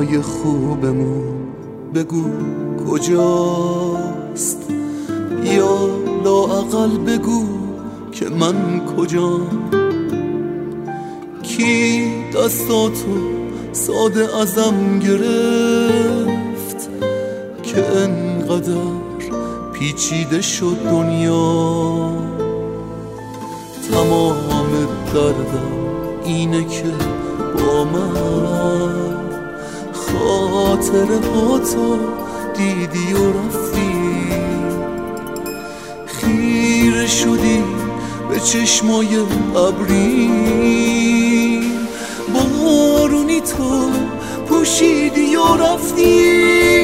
روزای خوبمون بگو کجاست، یا لااقل بگو که من کجام. کی دستاتو ساده ازم گرفت که انقدر پیچیده شد دنیا. تمام دردم اینه که با من خاطره هاتو دیدی و رفتی، خیره شدی به چشمای ابری، بارونی تو پوشیدی و رفتی.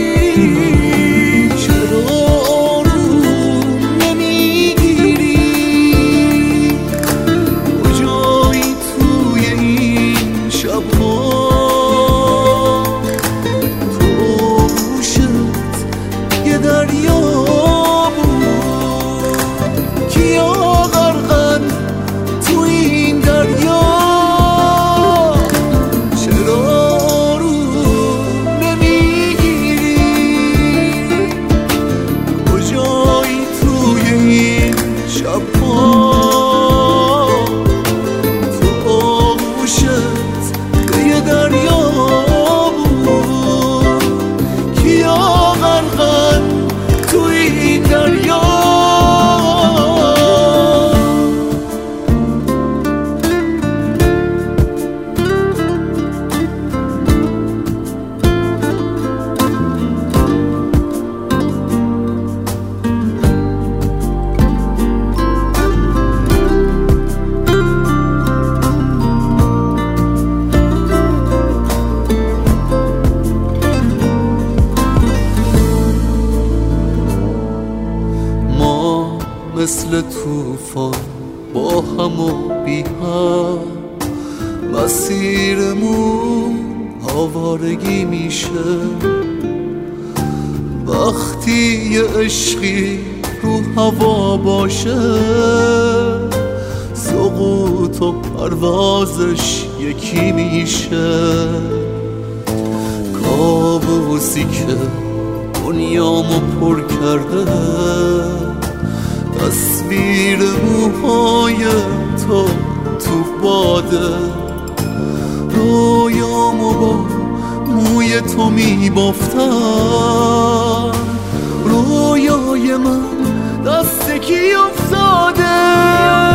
مثل طوفان با هم و بی هم مسیرمون آوارگی میشه. وقتی یه عشقی رو هوا باشه سقوط و پروازش یکی میشه. کابوسی که دنیامو پر کرده تصویر موهای تو باده، رویامو با موی تو میبافتم، رویای من دست کی افتاده.